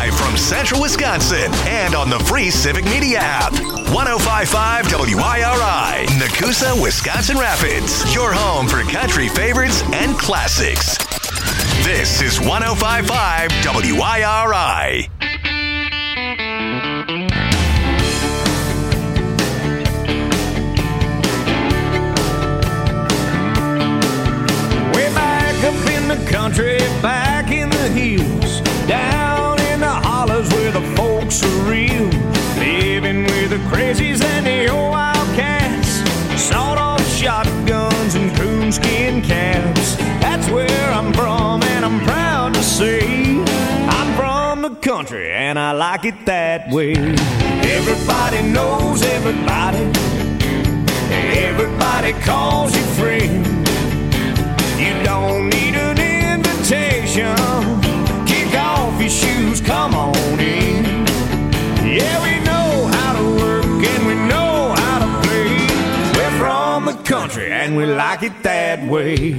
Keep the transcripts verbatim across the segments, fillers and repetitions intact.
Live from Central Wisconsin and on the free Civic Media app. one oh five point five W I R I, Nakusa, Wisconsin Rapids. Your home for country favorites and classics. This is one oh five point five W I R I. Up in the country, back in the hills, down in the hollers where the folks are real, living with the crazies and the old wildcats, sawed-off shotguns and coonskin caps. That's where I'm from, and I'm proud to say I'm from the country, and I like it that way. Everybody knows everybody, everybody calls you friend. You don't need an invitation. Kick off your shoes, come on in. Yeah, we know how to work and we know how to play. We're from the country and we like it that way.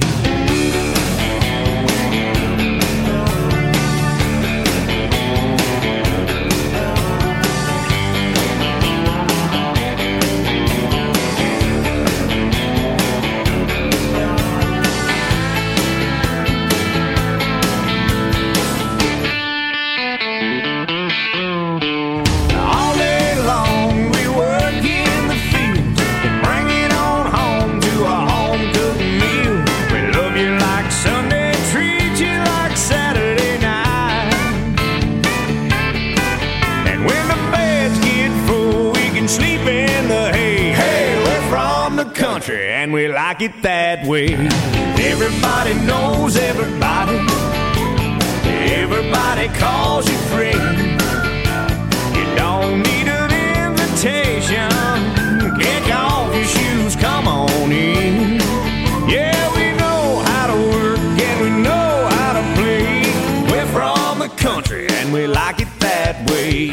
And we like it that way. Everybody knows everybody, everybody calls you friend. You don't need an invitation. Kick off your shoes, come on in. Yeah, we know how to work and we know how to play. We're from the country and we like it that way.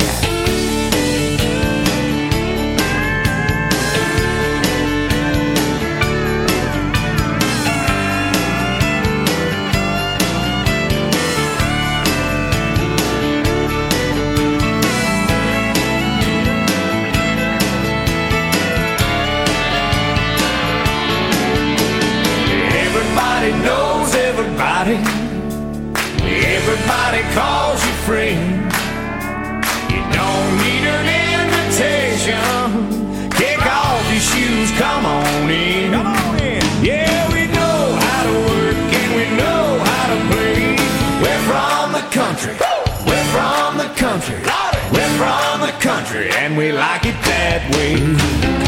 Knows everybody, everybody calls you friend. You don't need an invitation. Kick off your shoes, come on in. Come on in. Yeah, we know how to work and we know how to play. We're from the country, we're from the country, we're from the country, and we like it that way.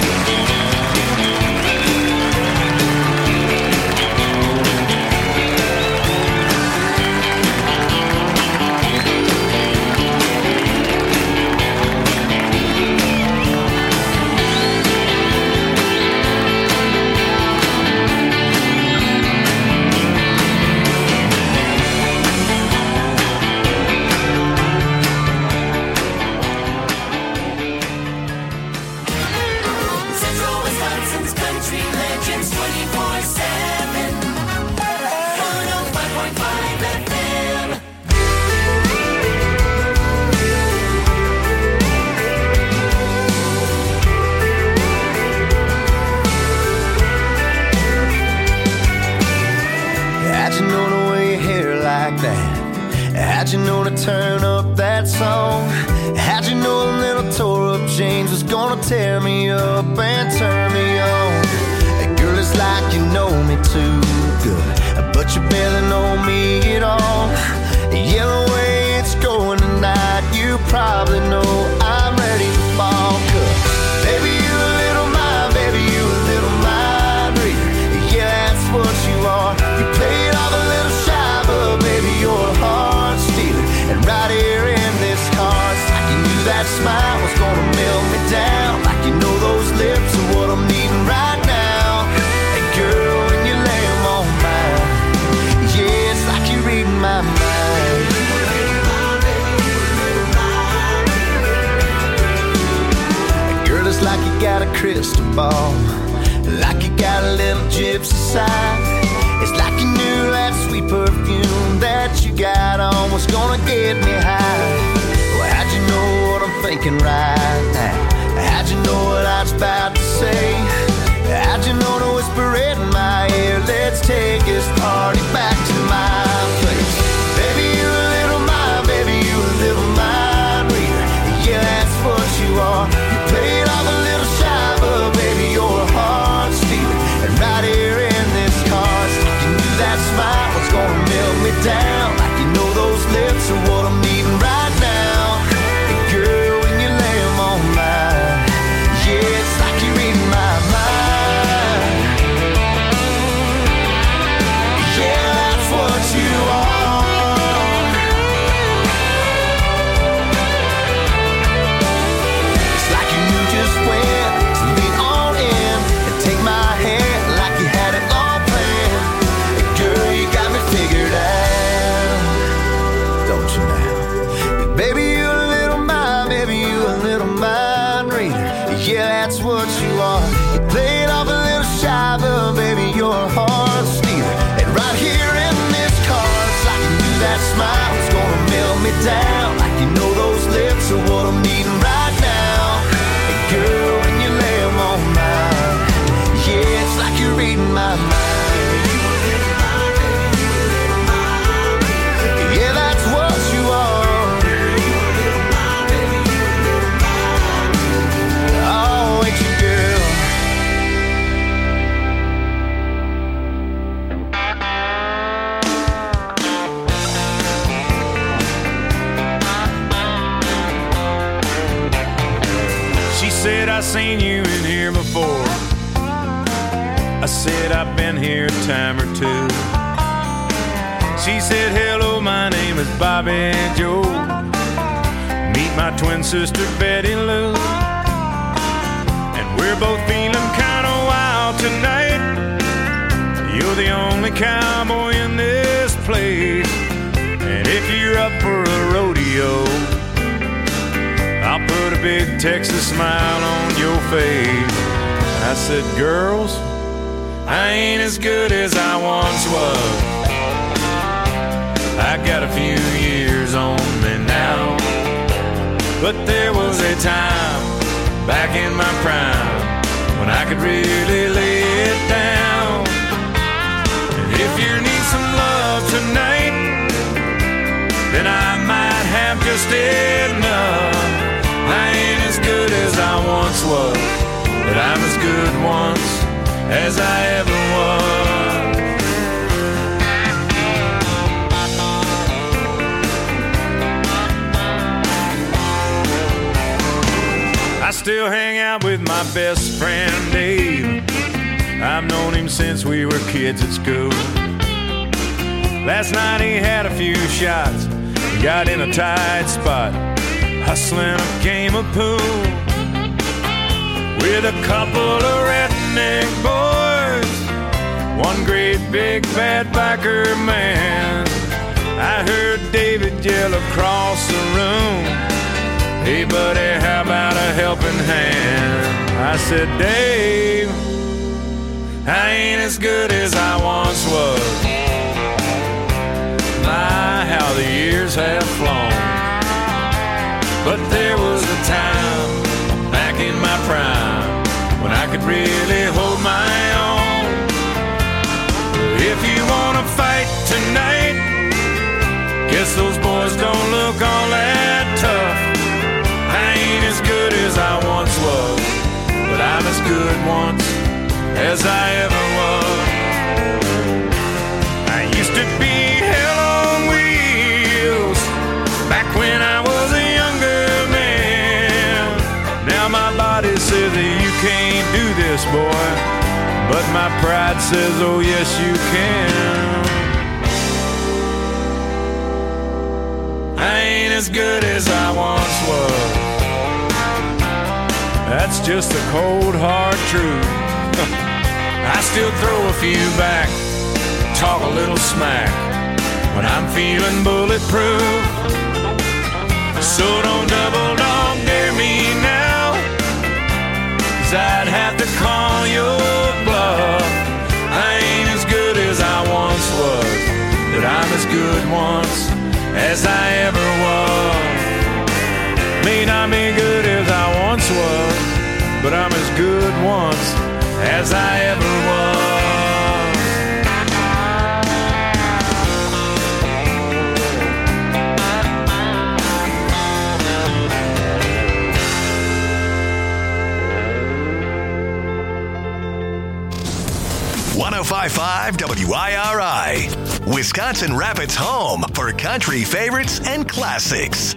How'd you know to turn up that song? How'd you know a little tore up jeans was gonna tear me up and turn me on? Hey, girl, it's like you know me too good, but you barely know me at all. Yeah, the way it's going tonight, you probably know I'm ready to fall. 'Cause baby, you a little mind, baby, you a little mind reader. Yeah, that's what you are. You play it off a little shy, but baby, you're a heart stealer. And right here in this heart, like you knew that smile was gonna melt me down. Like you know those lips are what I'm needing right now. And girl, when you lay them on mine, yeah, it's like you're reading my mind. And girl, it's like you got a crystal ball, like you got a little gypsy side. It's like you knew that sweet perfume that you got on was gonna get me high. melt me down, like you know those lips are what I'm needing right now. And girl, when you lay them on mine, yeah, it's like you're reading my mind. Yeah, that's what you are. It's like you knew just when to lean on in and take my hand like you had it all planned. And girl, you got me figured out, don't you now? And baby, you a little mind, baby, you a little mind reader. Yeah, that's what you are. You play it off a little shy, but baby, you're a heart stealer. And right here in this car, it's like you knew that smile was gonna melt me down, like you know those lips are what I'm needing right now. And girl, when you lay them on mine, yeah, it's like you're reading my mind. Yeah, that's what you are. Oh, ain't you, girl? She said, I seen you in here before. I said, I've been here a time or two. She said, hello, my name is Bobby Joe. Meet my twin sister, Betty Lou. And we're both feeling kind of wild tonight. You're the only cowboy in this place. And if you're up for a rodeo, I'll put a big Texas smile on your face. I said, girls, I ain't as good as I once was. I got a few years on me now, but there was a time back in my prime when I could really lay it down. And if you need some love tonight, then I might have just enough. I ain't as good as I once was, but I'm as good once as I ever was. I still hang out with my best friend Dave. I've known him since we were kids at school. Last night he had a few shots, got in a tight spot, hustling a game of pool with a couple of redneck boys, one great big bad biker man. I heard David yell across the room, hey buddy, how about a helping hand? I said, Dave, I ain't as good as I once was. My, how the years have flown. But there was a time back in my prime when I could really hold my own. If you wanna fight tonight, guess those boys don't look all that tough. I ain't as good as I once was, but I'm as good once as I ever was. I used to be hell on wheels back when I was a younger man. Now my body says that you can't do this, boy, but my pride says, oh yes you can. I ain't as good as I once was. That's just the cold hard truth. I still throw a few back, talk a little smack when I'm feeling bulletproof. So don't double dog dare me now, 'cause I'd have to call your bluff. I ain't as good as I once was, but I'm as good once as I ever was. May not be good as I once was, but I'm as good once as I ever was. one oh five point five W I R I. Wisconsin Rapids' home for country favorites and classics.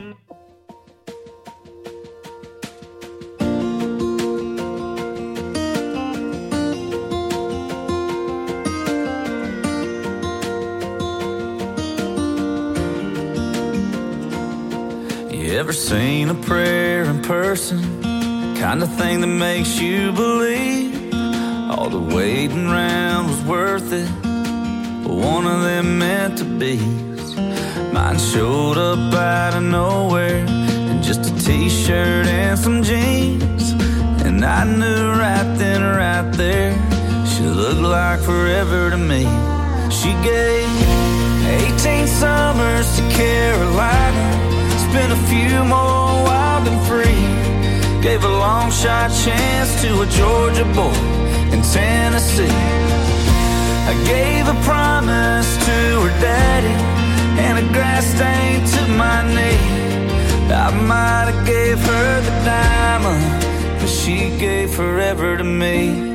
You ever seen a prayer in person? Kind of thing that makes you believe all the waiting around was worth it. One of them meant to be. Mine showed up out of nowhere in just a t-shirt and some jeans, and I knew right then, right there, she looked like forever to me. She gave eighteen summers to Carolina, spent a few more wild and free. Gave a long shot chance to a Georgia boy in Tennessee. I gave a promise to her daddy and a grass stain to my knee. I might have gave her the diamond, but she gave forever to me.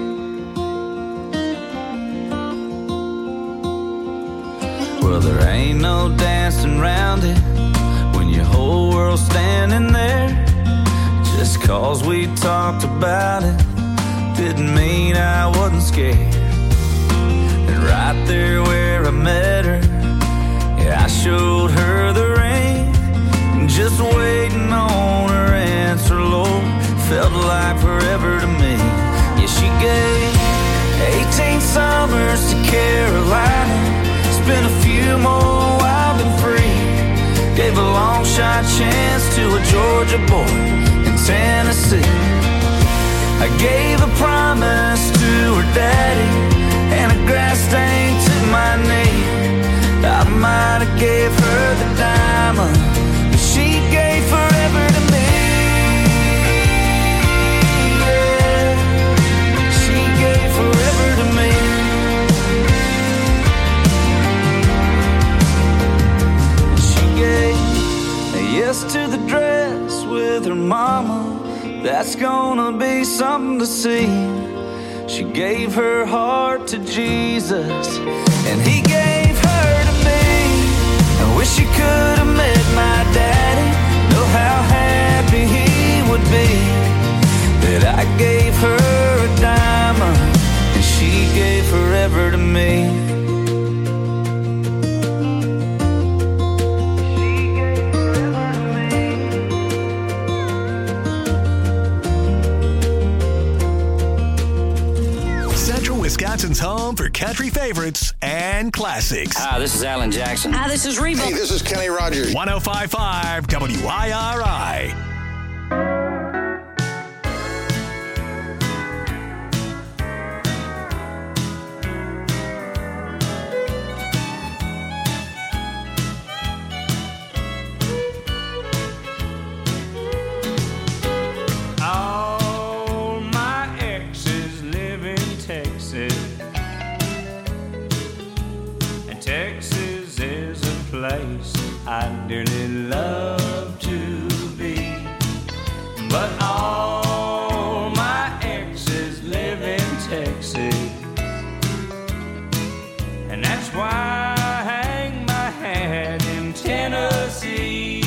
Well, there ain't no dancing around it when your whole world's standing there. Just cause we talked about it didn't mean I wasn't scared. And right there where I met her, yeah, I showed her the ring. Just waiting on her answer, Lord, felt like forever to me. Yeah, she gave eighteen summers to Carolina, spent a few more wild and free. Gave a long shot chance to a Georgia boy in Tennessee. I gave a promise to her daddy and a grass stain to my knee. I might have gave her the diamond, but she gave forever to me. Yeah, she gave forever to me. She gave a yes to the dress with her mama. That's gonna be something to see. She gave her heart to Jesus, and he gave her to me. I wish you could have met my daddy, know how happy he would be that I gave her a diamond and she gave forever to me. Wisconsin's home for country favorites and classics. Hi, this is Alan Jackson. Hi, this is Reba. Hey, this is Kenny Rogers. one oh five point five W I R I. I'd dearly love to be, but all my exes live in Texas, and that's why I hang my hat in Tennessee.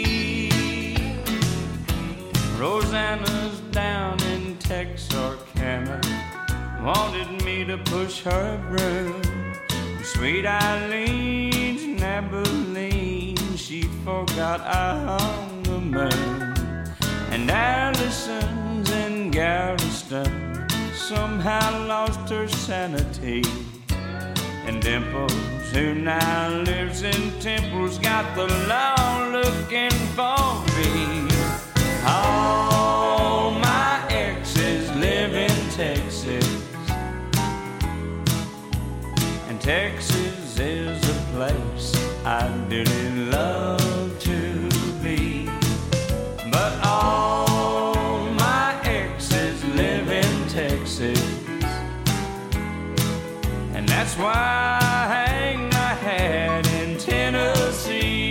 Rosanna's down in Texarkana, wanted me to push her broom. Sweet Eileen's in Abilene, she forgot I hung the moon. And Allison's in Galveston somehow lost her sanity. And Dimples, who now lives in Temple's, got the law looking for me. All my exes live in Texas, and Texas is a place I'd dearly love to be. But all my exes live in Texas, and that's why I hang my hat in Tennessee.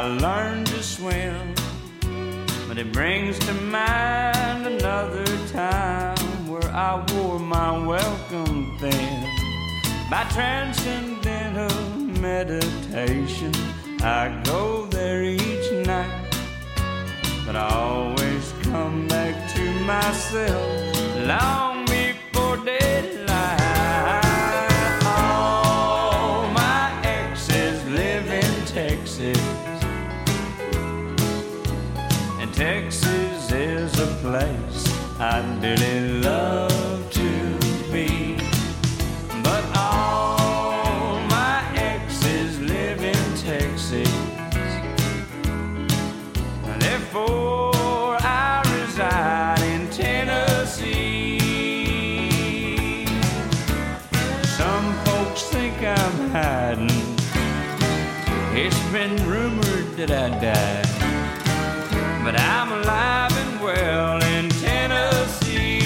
I learned to swim. But it brings to mind another time where I wore my welcome thin. By transcendental meditation, I go there each night. But I always come back to myself long before daylight. All my exes live in Texas, and Texas is a place I'd really love to be. But all my exes live in Texas, therefore I reside in Tennessee. Some folks think I'm hiding. It's been rumored that I died, but I'm alive and well in Tennessee.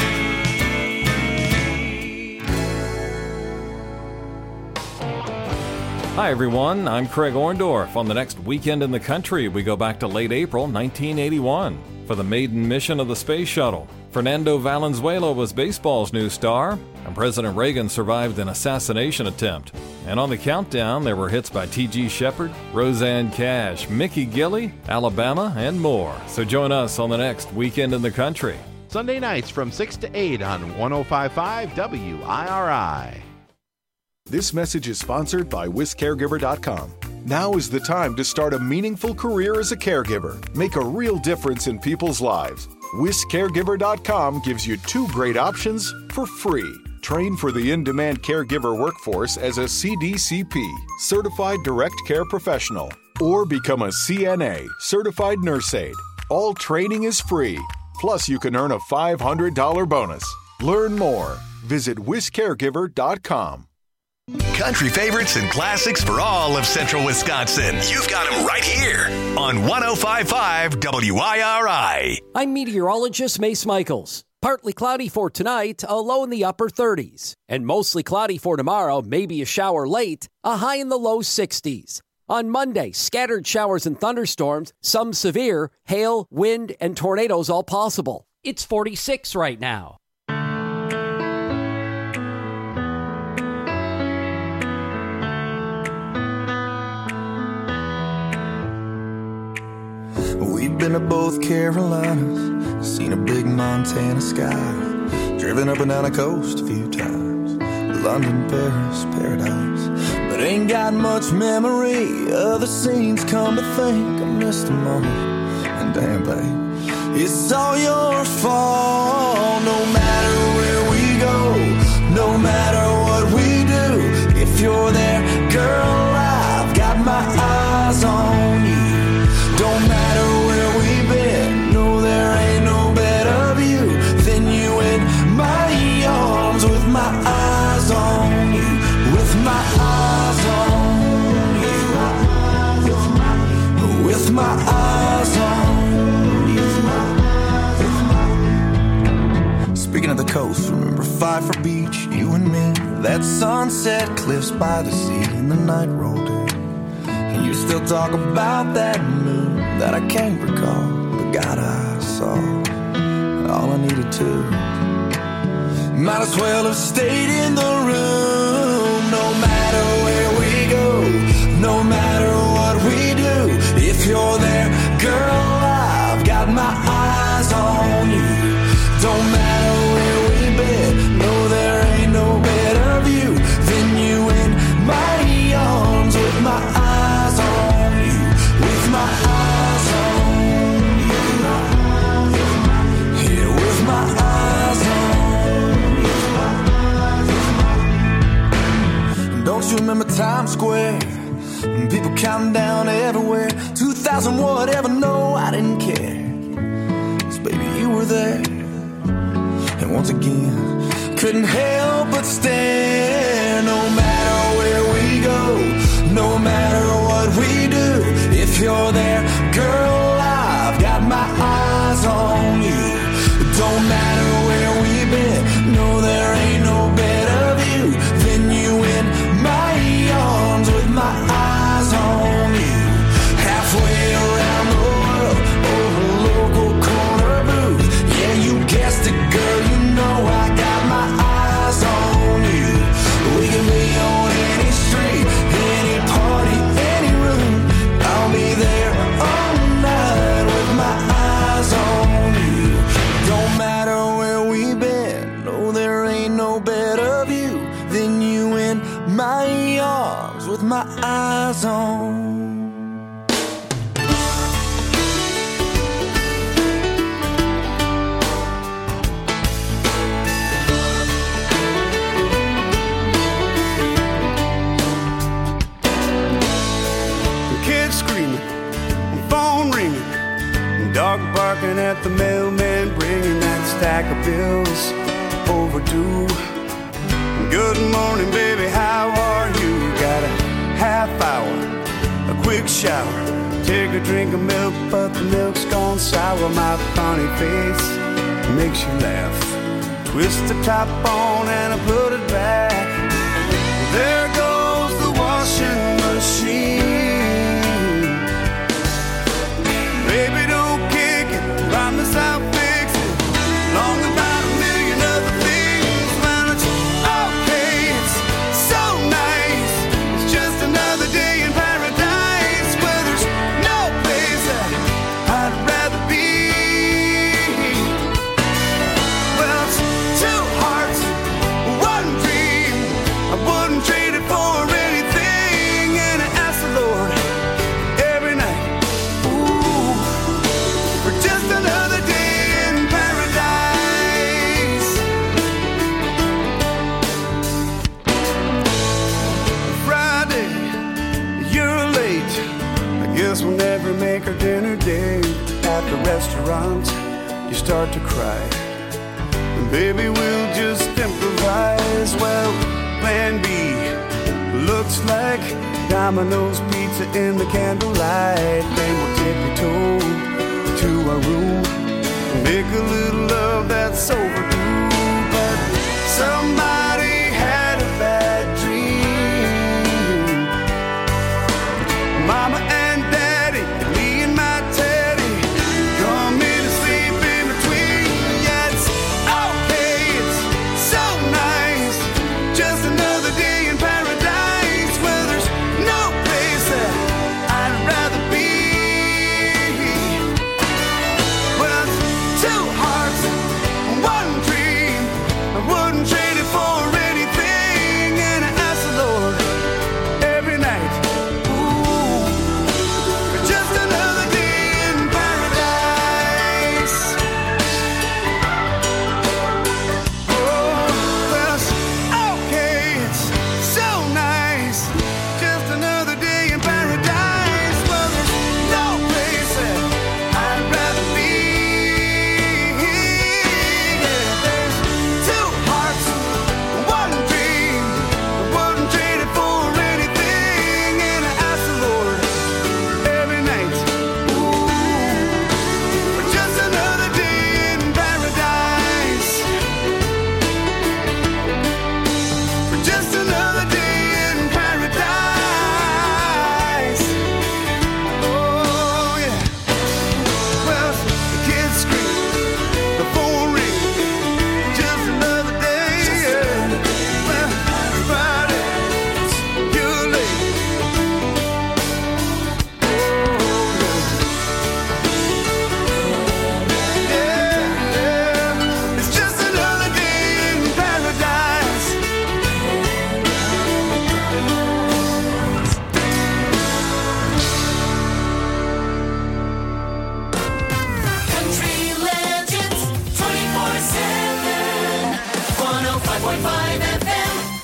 Hi, everyone. I'm Craig Orndorff. On the next Weekend in the Country, we go back to late April nineteen eighty-one for the maiden mission of the space shuttle. Fernando Valenzuela was baseball's new star, and President Reagan survived an assassination attempt. And on the countdown, there were hits by T G Shepard, Roseanne Cash, Mickey Gilley, Alabama, and more. So join us on the next Weekend in the Country. Sunday nights from six to eight on one oh five point five W I R I. This message is sponsored by Wis Caregiver dot com. Now is the time to start a meaningful career as a caregiver. Make a real difference in people's lives. Wis Caregiver dot com gives you two great options for free. Train for the in-demand caregiver workforce as a C D C P, Certified Direct Care Professional, or become a C N A, Certified Nurse Aide. All training is free. Plus, you can earn a five hundred dollars bonus. Learn more. Visit Wis Caregiver dot com. Country favorites and classics for all of central Wisconsin. You've got them right here on one oh five point five W I R I. I'm meteorologist Mace Michaels. Partly cloudy for tonight, a low in the upper thirties. And mostly cloudy for tomorrow, maybe a shower late, a high in the low sixties. On Monday, scattered showers and thunderstorms, some severe, hail, wind, and tornadoes all possible. It's forty-six right now. We've been to both Carolinas, seen a big Montana sky, driven up and down the coast a few times, London, Paris, paradise, but ain't got much memory of the scenes. Come to think, I missed them all, and damn babe, it's all your fault. No matter where we go, no matter what we do, if you're there, girl, I've got my eyes on you. Don't matter where we've been, no, there ain't no better view than you in my arms, with my eyes on you, with my eyes on you, with my eyes on you. Speaking of the coast, remember Pfeiffer Beach, you and me, that sunset cliffs by the sea, and the night rolled in. You still talk about that moon that I can't recall, but God, I saw all I needed to. Might as well have stayed in the room. No matter where we go, no matter what we do, if you're there, girl, I've got my eyes on you. Don't matter where we've been, no, there ain't no better view than you in my arms, with my eyes on you, with my eyes on you, yeah, with my eyes on you. Don't you remember Times Square? People counting down everywhere. two thousand whatever, no, I didn't care. 'Cause baby, you were there. And once again, couldn't help but stare. No matter where we go, no matter what we do, if you're there, girl, I've got my eyes on you. Don't matter where we've been, no, there ain't no better view than you in my arms, with my eyes on you. Halfway with my eyes on. Kids screaming, phone ringing, dog barking at the mailman, bringing that stack of bills overdue. Good morning, baby, how are you? Got a half hour, a quick shower, take a drink of milk, but the milk's gone sour. My funny face makes you laugh. Twist the top on and I put it back. There goes the washing machine. Baby, don't kick it, promise I'll fix it. Long about a million other things, man, it's okay, it's so nice. It's just another day in paradise where there's no place that I'd rather be. Well, it's two hearts, one dream. I wouldn't trade it for anything, and I ask the Lord every night, ooh, for just another day in paradise. Friday, you're late. I guess we'll never make our dinner date. At the restaurant, you start to cry. And baby, we'll just improvise. Well, plan B looks like Domino's pizza in the candlelight. Then we'll tiptoe to our room and make a little love that's overdue. But somebody had a bad dream. Mama and Daddy, me and my Teddy, come in and sleep in between. Yeah, it's okay, it's so nice. Just another day in paradise where there's no place that I'd rather be. Well, it's two hearts, one dream. I wouldn't trade it for anything, and I ask the Lord every night, ooh, for just another day in paradise. Oh, well, it's okay, it's so nice. Just another day in paradise. Well, there's no place that I'd rather be. Yeah, there's two hearts, one dream. I wouldn't trade it for anything, and I ask the Lord every night, ooh, for just another day in paradise. For just another day in paradise. Oh, yeah. Well, the kids scream, the phone ring, just another day. Yeah. Well, Friday, you're late. Oh, yeah. Yeah, yeah. It's just another day in paradise. Country Legends twenty-four seven, one oh five point five F M.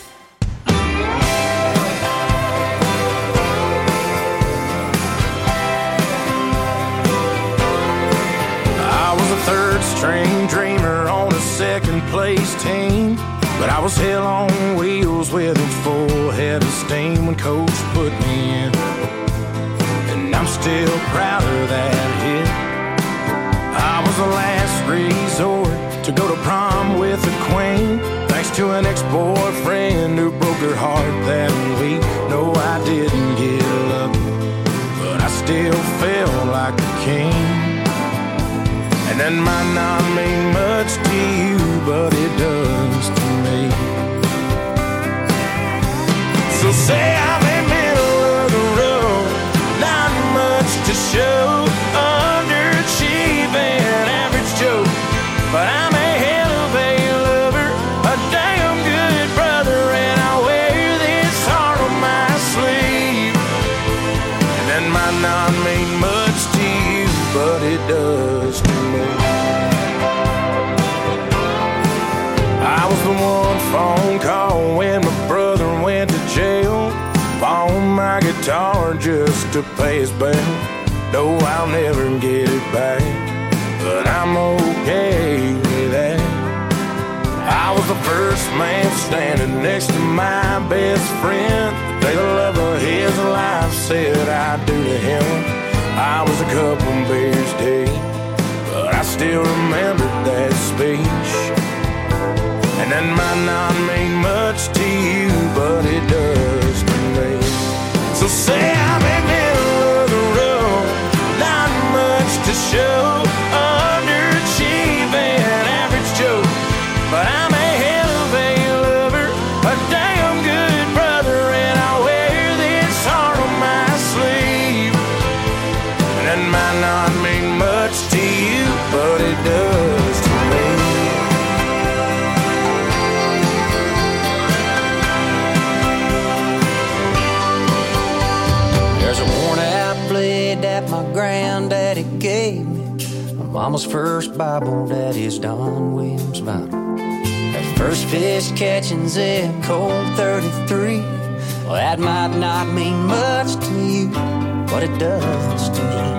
I was a third string dreamer on a second place team, but I was hell on wheels with a full head of steam when coach put me in, and I'm still proud of that hit. I was the last resort to go to prom with a queen, thanks to an ex-boyfriend who broke her heart that week. No, I didn't get lucky, but I still felt like a king. And that might not mean much to you, but it does to me. So say I'm in middle of the road, not much to show, underachieving, average Joe, but I'm a hell of a lover, a damn good brother, and I wear this heart on my sleeve. the one phone call when my brother went to jail. Pawned my guitar just to pay his bail. No, I'll never get it back, but I'm okay with that. I was the first man standing next to my best friend. The day the love of his life said I do to him. I was a couple beers deep, but I still remember that speech. And that might not mean much to you, but it does to me. So say I'm in the middle of the road, not much to show, underachieving, average Joe. But I'm a hell of a lover, a damn good brother, and I wear this heart on my sleeve. And that might not mean much to you, but it does to me. There's a worn out blade that my granddaddy gave me. My mama's first Bible, daddy's Don Williams Bible. That first fish catching's in cold thirty-three. Well, that might not mean much to you, but it does to me.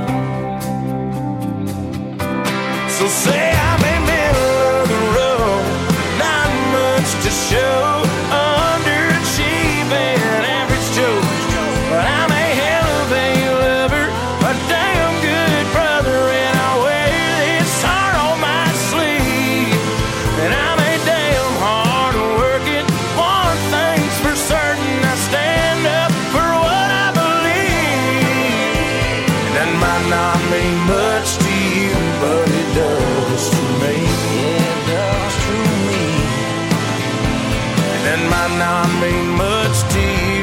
So say I'm in the middle of the road, not much to show, underachieving, average Joe. But I'm a hell of a lover, a damn good brother, and I wear this heart on my sleeve. And I'm a damn hard working, one thing's for certain, I stand up for what I believe. And that might not mean much to you, but it does to me. Yeah, it does to me. And that might not mean much to you,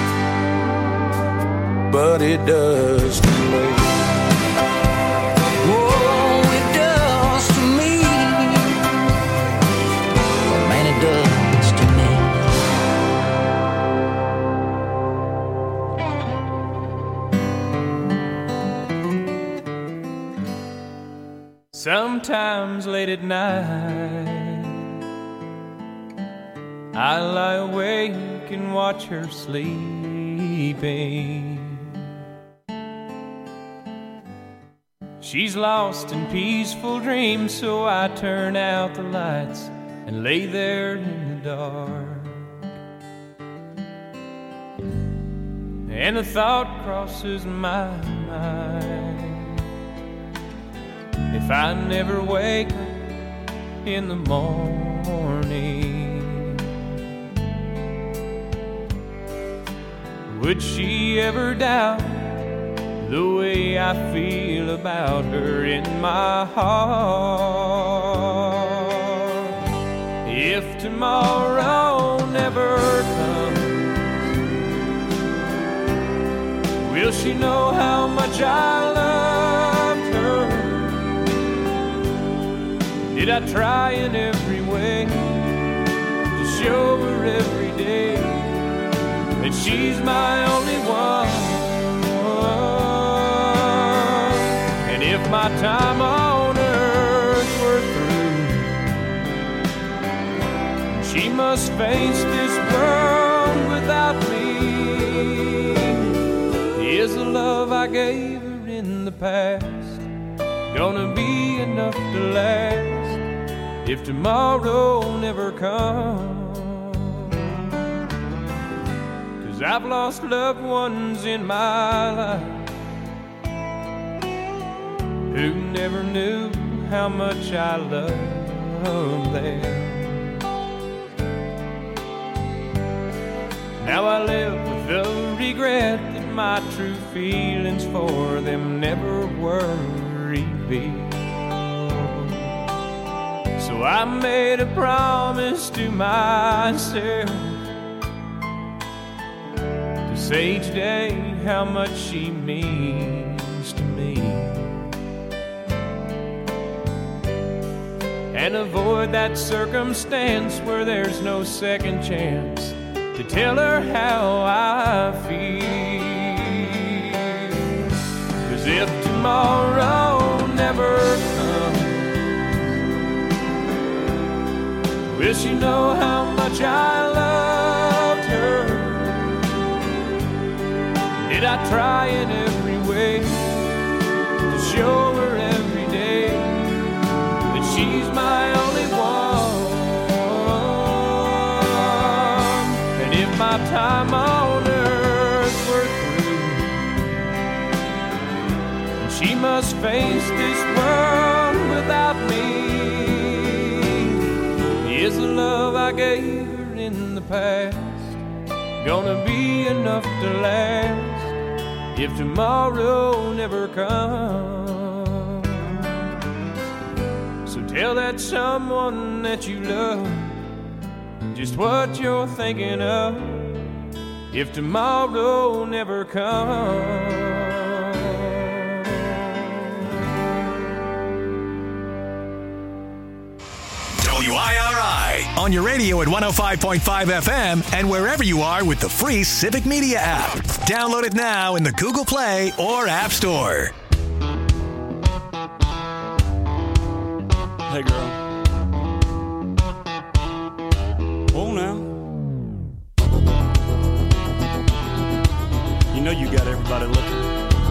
but it does to me. Oh, it does to me. Well, man, it does to me. Sometimes late at night, I lie awake and watch her sleeping. She's lost in peaceful dreams, so I turn out the lights and lay there in the dark. And a thought crosses my mind: if I never wake up in the morning, would she ever doubt the way I feel about her in my heart? If tomorrow never comes, will she know how much I loved her? Did I try in every way to show her every day that she's my only one? And if my time on earth were through, she must face this world without me, is the love I gave her in the past gonna be enough to last if tomorrow never comes? 'Cause I've lost loved ones in my life who never knew how much I loved them. Now I live with the regret that my true feelings for them never were revealed. So I made a promise to myself to say each day how much she means to me, and avoid that circumstance where there's no second chance to tell her how I feel. 'Cause if tomorrow never comes, Will she know how much I loved her? Did I try in every way to show her every day that she's my only one? And if my time on earth were through, she must face this world without me, is the love I gave her in the past gonna be enough to last if tomorrow never comes? So tell that someone that you love just what you're thinking of if tomorrow never comes. W I R I on your radio at one oh five point five F M and wherever you are with the free Civic Media app. Download it now in the Google Play or App Store. Hey, girl. Oh, now. You know you got everybody looking.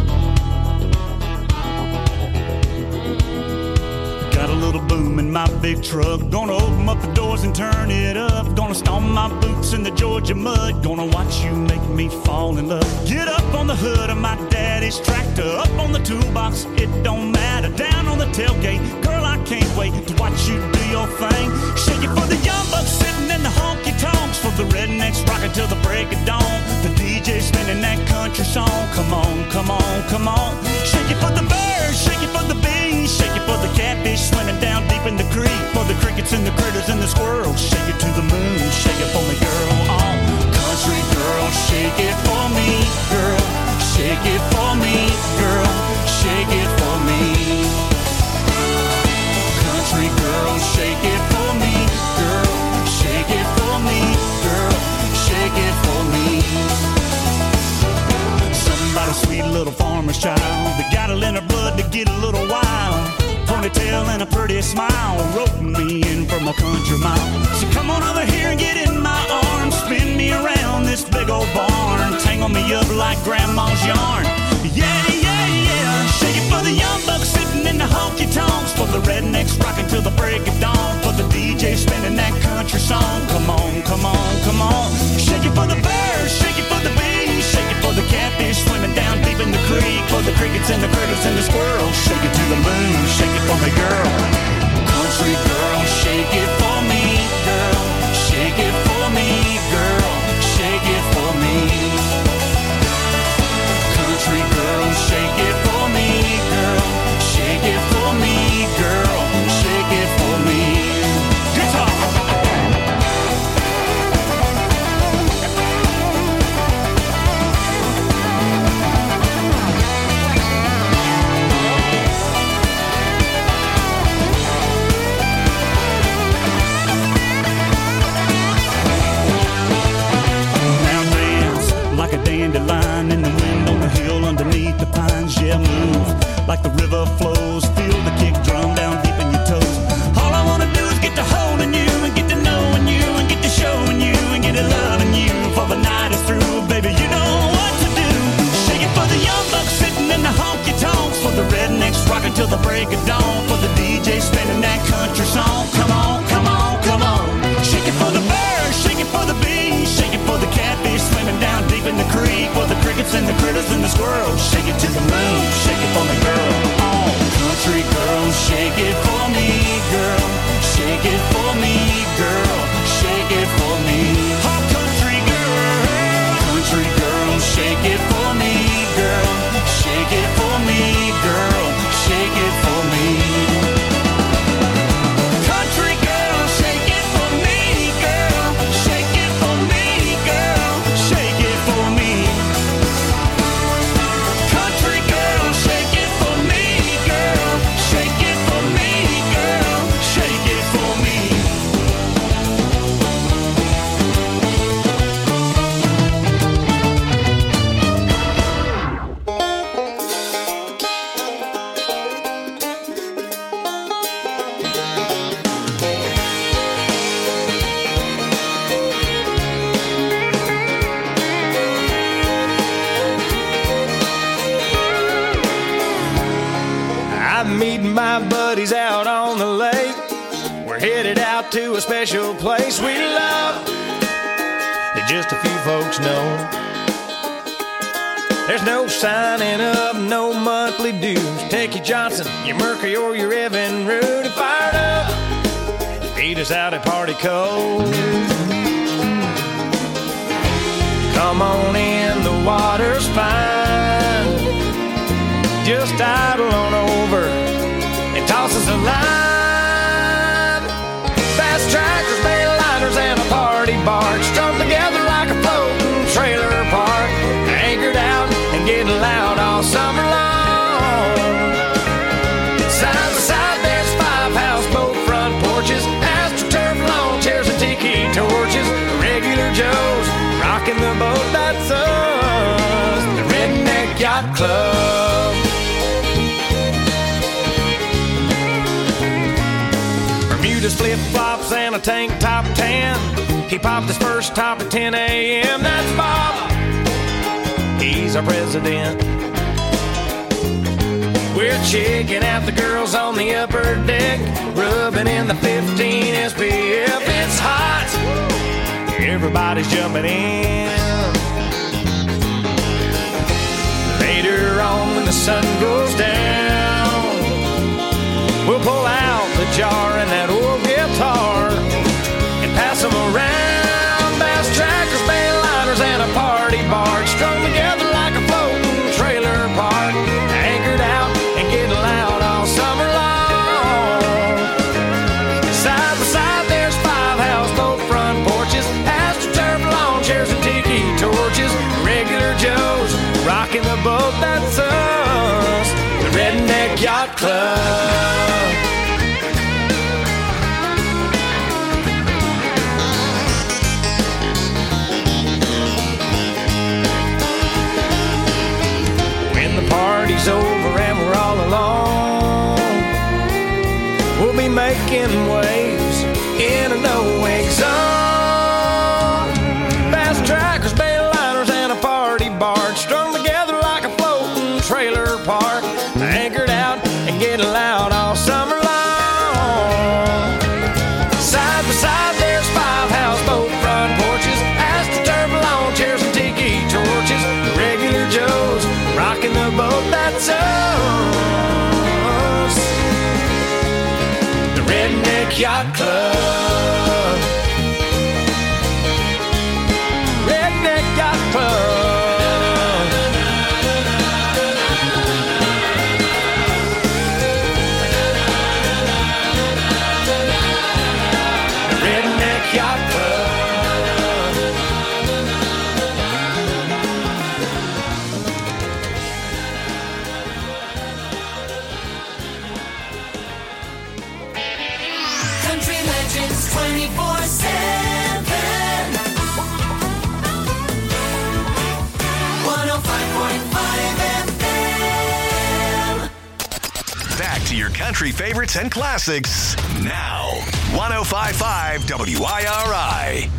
Got a little boom in my big truck. Gonna open up the doors and turn it up. Gonna stomp my boots in the Georgia mud. Gonna watch you make me fall in love. Get up on the hood of my daddy's tractor. Up on the toolbox, it don't matter. Down on the tailgate, girl, I can't wait to watch you do your thing. Shake it for the young bucks sitting in the honky-tonks. For the rednecks rocking till the break of dawn. The D J spinning that country song. Come on, come on, come on. Shake it for the birds, shake it for the bees. Shake it for the catfish swimming down deep in the creek. For the crickets and the critters and the squirrels. Shake it to the moon, shake it for me, girl. Oh, country girl, shake it for me, girl. Shake it for me, girl. Shake it for me. Country girl, shake it for me, girl. Shake it for me, girl. Shake it for me. Somebody sweet little farmer's child that got it in her blood to get a little wild. Ponytail and a pretty smile, roping me in from a country mile. So come on over here and get in my arms, spin me around this big old barn, tangle me up like grandma's yarn. Yeah, yeah, yeah. Shake it for the young bucks sitting in the honky-tonks. For the rednecks rocking till the break of dawn. For the D J spinning that country song. Come on, come on, come on. Shake it for the birds, shake it for the bees. Shake it for the catfish swimming down deep in the creek. For the crickets and the critters and the squirrels. Shake it to the moon, shake it for me, girl. Country girl, shake it for me, girl. Shake it for me, girl. Shake it for me. Country girl, shake it for me, girl. Shake it for me, girl. Shake it for me. Guitar. buddies out on the lake. We're headed out to a special place we love that just a few folks know. There's no signing up, no monthly dues. Take your Johnson, your Mercury, or your Evinrude and fire it up. Meet us out at Party Cove. Come on in, the water's fine. Just idle on over and toss us a line. Fast trackers, bayliners, and a party barge strung together like a floating trailer park. Anchored out and getting loud all summer long. Side by side, there's five houseboat front porches, AstroTurf lawn chairs and tiki torches. Regular Joes rocking the boat, that's us, the Redneck Yacht Club. Bermuda's flip-flops and a tank top tan. He popped his first top at ten a.m. That's Bob, he's our president. We're checking out the girls on the upper deck, rubbing in the fifteen S P F. It's hot, everybody's jumping in. Later on when the sun goes down, we'll pull out the jar and that old guitar and pass them around. Bass trackers, bayliners, and a party barge strung together like a floating trailer park. Anchored out and getting loud all summer long. Side by side, there's five houseboat front porches, AstroTurf lawn chairs and tiki torches. Regular Joes rocking the boat, that's us, the Redneck Yacht Club. When the party's over and we're all alone, we'll be making waves in a no-wake zone. Fast trackers, bayliners, and a party barge strung together like a floating trailer park. Anchored out and getting loud all summer long. Side by side, there's five houseboat front porches, AstroTurf lawn chairs and tiki torches. Regular Joes rocking the boat, that's us, the Redneck Yacht Club. Redneck Yacht Club. Redneck Yacht Club. Country legends twenty-four seven. one oh five point five F M. Back to your country favorites and classics now. one oh five point five W I R I.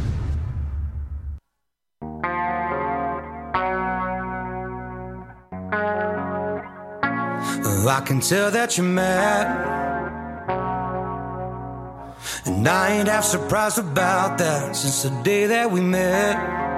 I can tell that you're mad, and I ain't half surprised about that. Since the day that we met,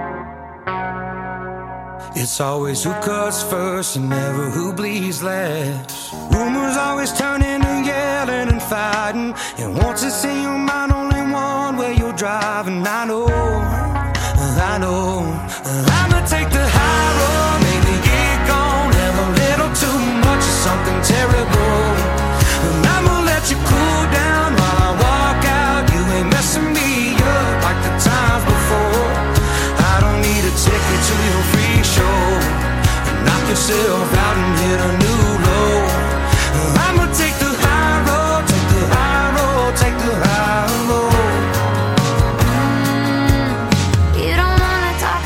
it's always who cuts first and never who bleeds last. Rumors always turn into yelling and fighting, and once it's in your mind, only one way you're driving. I know, I know, I'ma take the high road, maybe get gone, have a little too much of something terrible, and I'ma let you cool down while I walk out. You ain't messing me up like the times before. I don't need a ticket to your free show. Knock yourself out and hit a new low. I'ma take the high road, take the high road, take the high road. You don't wanna talk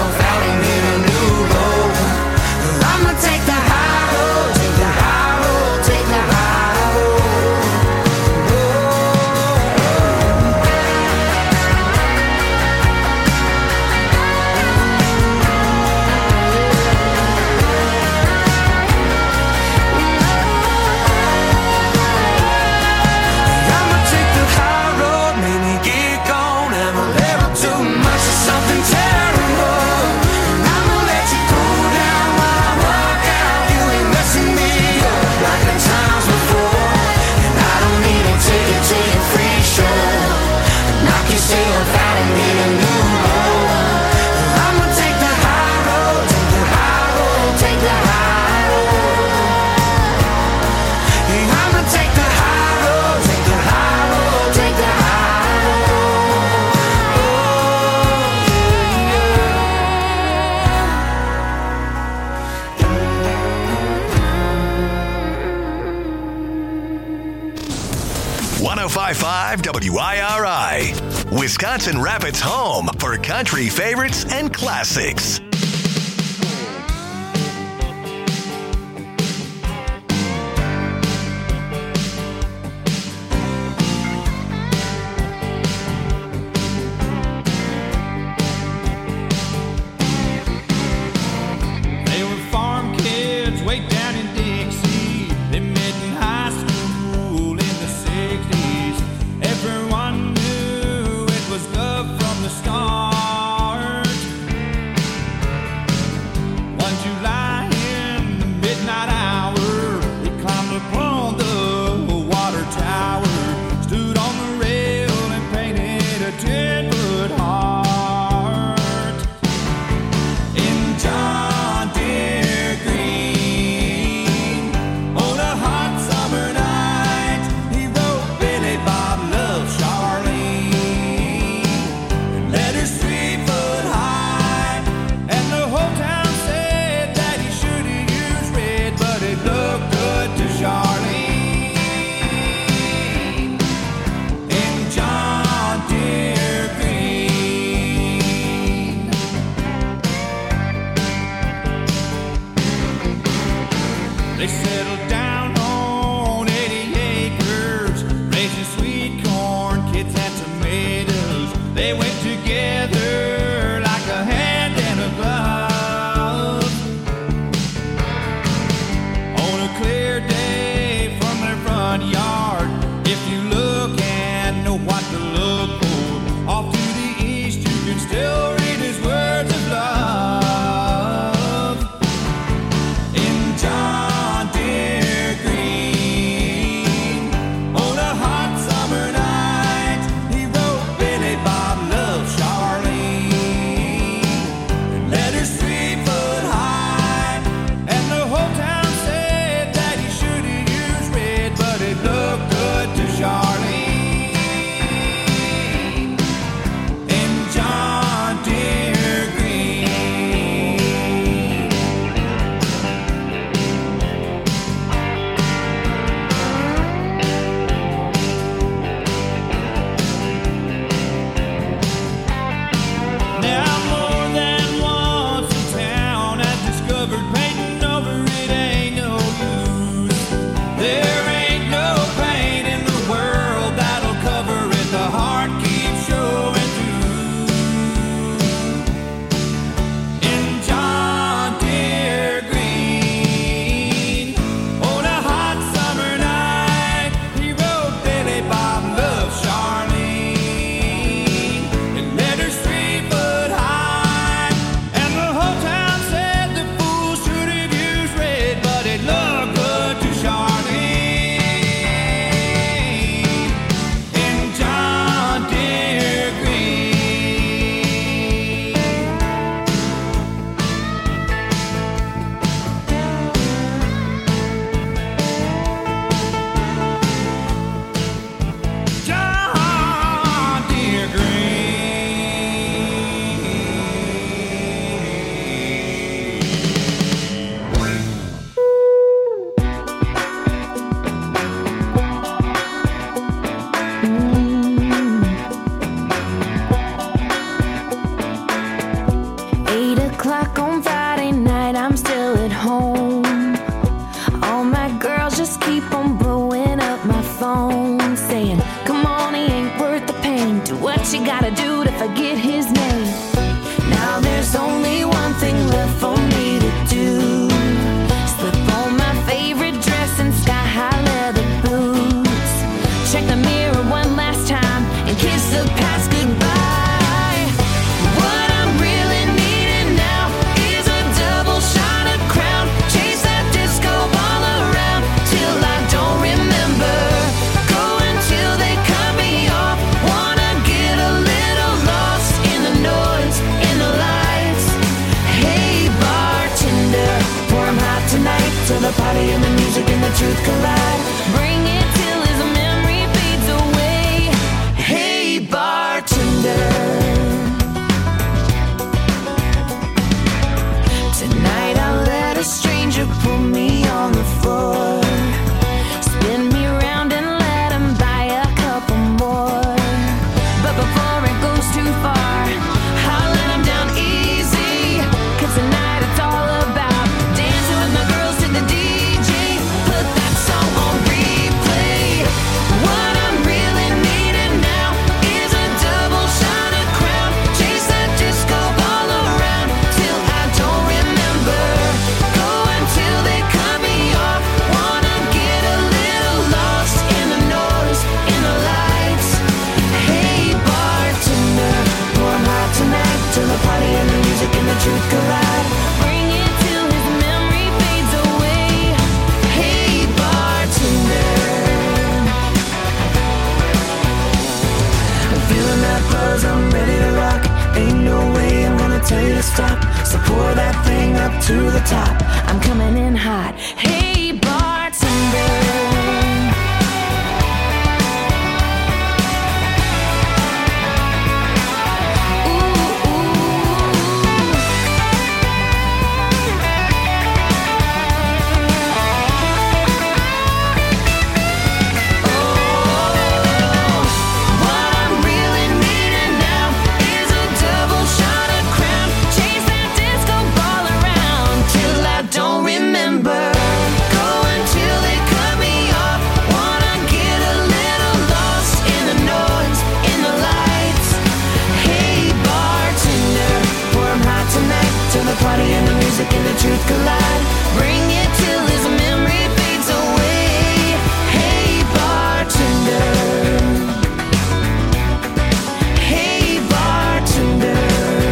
yourself out and get a new road. I'ma take the high road, take the high road, take the high road. one oh five point five W I R I, Wisconsin Rapids' home for country favorites and classics. They were farm kids way down in Dixie. They met in high school in the sixties. Everyone knew it was love from the start. One July in the midnight hour, we climbed upon the water tower, stood on the rail and painted a ten-foot heart in John Deere green. On a hot summer night, he wrote Billy Bob loves Charlene, and letters three foot high, and the whole town said that he should have used red, but it looked good to Charlene in John Deere green. They settled down on eighty acres, raising sweet corn, kids and tomatoes. They went together like a hand and a glove. On a clear day from their front yard, if you look and know what to look for, off to the east you can still read his words of love in John Deere o'clock on Friday night, I'm still at home. All my girls just keep on blowing up my phone, saying, come on, he ain't worth the pain. Do what you gotta do to forget his name. Now there's only one thing left for me to do. Slip on my favorite dress and sky-high leather boots. Check the mirror one last time and kiss the past goodbye. What I'm really needing now is a double shot of Crown. Chase that disco ball around till I don't remember. Go until they cut me off. Wanna get a little lost in the noise, in the lights. Hey bartender, pour 'em hot tonight till the party and the music and the truth collide. Bring it till his memory fades away. Hey bartender, tonight I'll let a stranger pull me on the floor, spin me around and let him buy a couple more. But before it goes too far, I'll let him down easy. Cause tonight it's all about dancing with my girls to the D J. Put that song on replay. What I'm really needing now is a double shot of Crown. Chase that disco ball around till I don't remember. Go until they cut me off. Wanna get a little lost in the noise, in the lights. Hey bartender, pour 'em hot tonight till the party and the music and the truth collide. Bring it till his memory fades away. Hey bartender, I'm feeling that buzz, I'm ready to rock. Ain't no way I'm gonna tell you to stop. So pour that thing up to the top. I'm coming in hot. Hey bartender. What I'm really needing now is a double shot of Crown. Chase that disco ball around till I don't remember. Go until they cut me off. Wanna get a little lost in the noise, in the lights. Hey bartender, pour 'em hot tonight till the party and the music and the truth collide. Bring it till his memory fades away. Hey bartender. Hey bartender.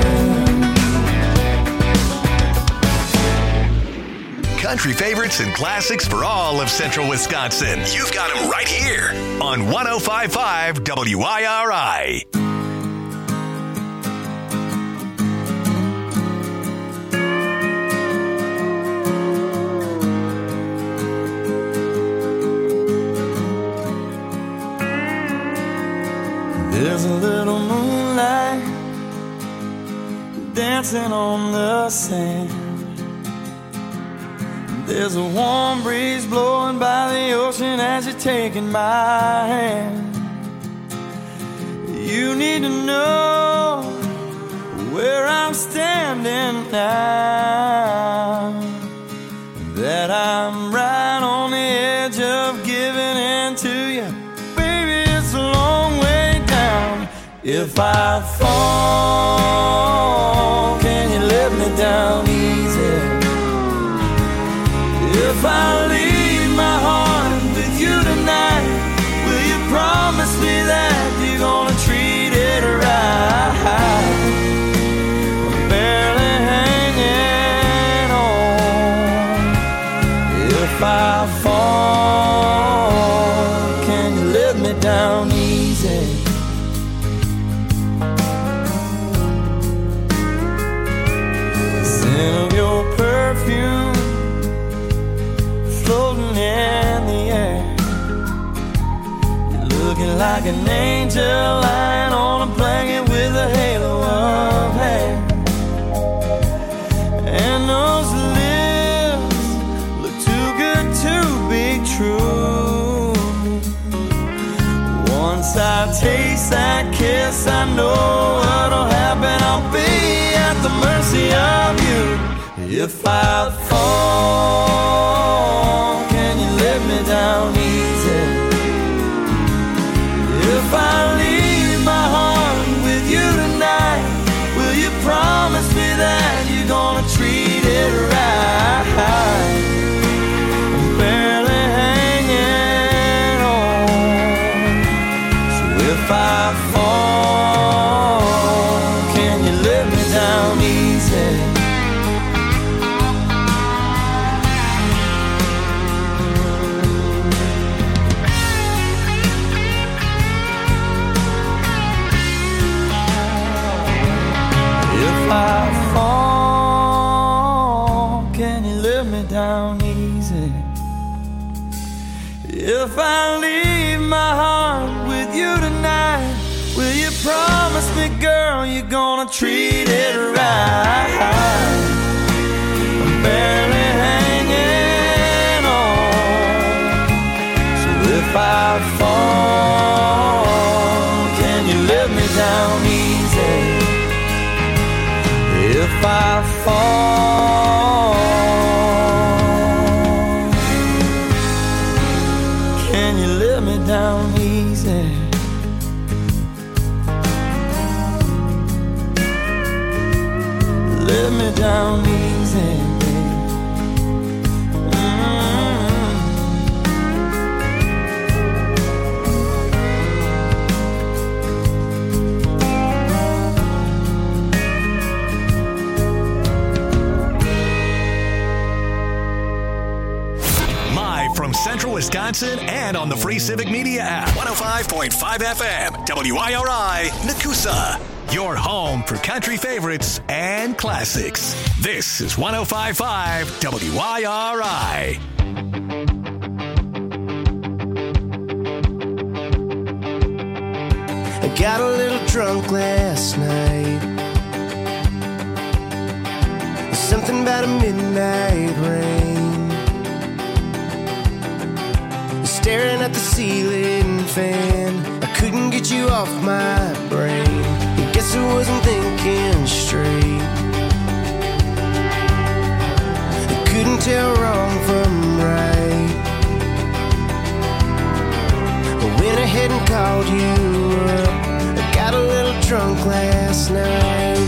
Country favorites and classics for all of central Wisconsin. You've got them right here on one oh five point five W I R I. There's a little moonlight dancing on the sand. There's a warm breeze blowing by the ocean as you're taking my hand. You need to know where I'm standing now, that I'm right on the edge of giving in to you. Baby, it's a long way down. If I fall, can you let me down easy? If I leave my heart with you tonight, will you promise me that you're gonna treat it right? I'm barely hanging on. If I fall, can you let me down easy? The scent of your perfume floating in the air. You're looking like an angel lying on a blanket with a halo of hair. And those lips look too good to be true. Once I taste that kiss, I know what'll happen. I'll be at the mercy of you. If I fall, can you let me down easy? If I leave my heart with you tonight, will you promise me that you're gonna treat it right? I'm barely hanging on. So if I fall, can you let me down easy? If I fall, can you let me down easy? If I leave my heart with you tonight, will you promise me, girl, you're gonna treat it right? I'm barely hanging on. So if I fall, can you let me down easy? If I fall, can you let me down easy? Let me down easy, From Central Wisconsin and on the free Civic Media app. one oh five point five F M, W I R I, Nakusa. Your home for country favorites and classics. This is one oh five point five W I R I. I got a little drunk last night. Something about a midnight rain. Staring at the ceiling fan, I couldn't get you off my brain. I guess I wasn't thinking straight. I couldn't tell wrong from right. I went ahead and called you up. I got a little drunk last night.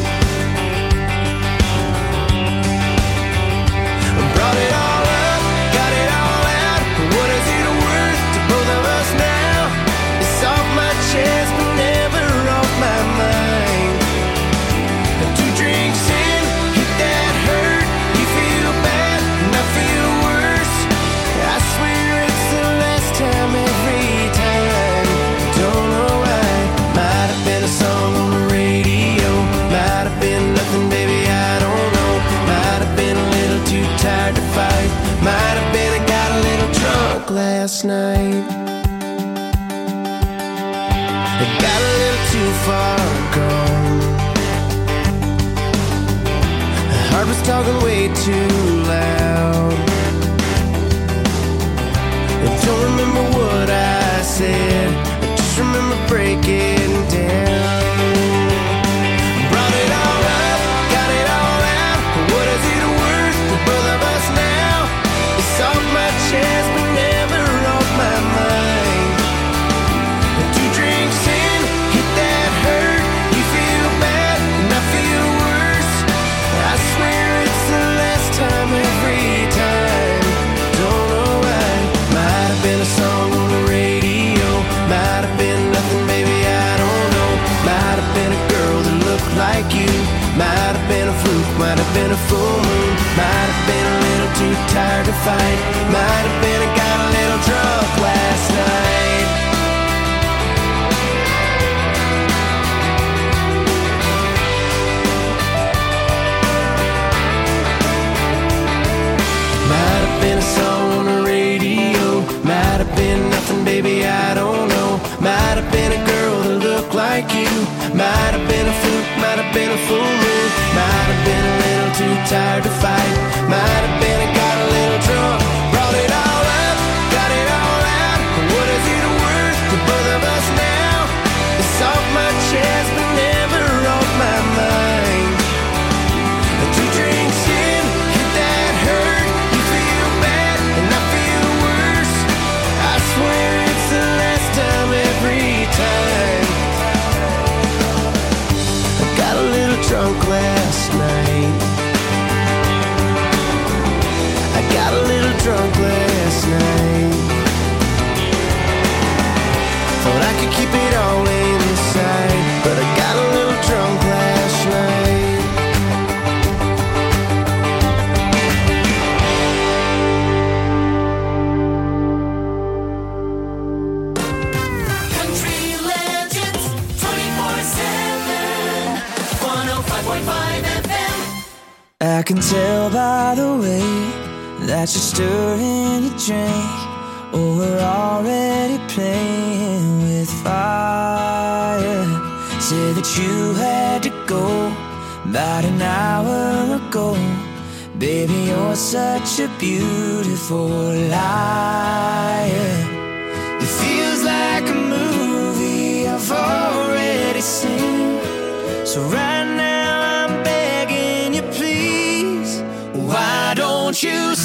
I brought it all up, got it all out. What is it worth to both of us now? It's off my chest but never off my mind. And two drinks in, hit that hurt. You feel bad and I feel worse. I swear it's the last time every time. Don't know why. Might have been a song on the radio. Might have been nothing, baby, I don't know. Might have been a little too tired to fight. Might have been I got a little drunk last night. I got a little too far gone. The heart was talking way too loud. I don't remember what I said, I just remember breaking down. Brought it all up, got it all out. What is it worth to both of us now? It's off my chest but never off my mind. The two drinks in, hit that hurt. You feel bad and I feel worse. I swear it's the last time every time. Don't know why. Might have been a song on the radio. Might have been nothing, baby, I don't know. Might have been a girl that looked like you. Might have been a fluke, might have been a full moon. Might have been a little too tired to fight. Might have been I got a little drunk last night. Might have been a song on the radio. Might have been nothing, baby, I don't know. Might have been a girl that looked like you. Might have been a fluke, might have been a full moon. Might have been a little too tired to fight. Might have been I got a little drunk. Brought it all up, got it all out. What is it worth to both of us now? It's off my chest but never off my mind. Two drinks in, drunk last night. Thought I could keep it all inside, but I got a little drunk last night. Country legends twenty-four seven, one oh five point five F M. I can tell by the way that you're stirring your drink. Oh, we're already playing with fire. Said that you had to go about an hour ago. Baby, you're such a beautiful liar. It feels like a movie I've already seen. So right now I'm begging you, please, why don't you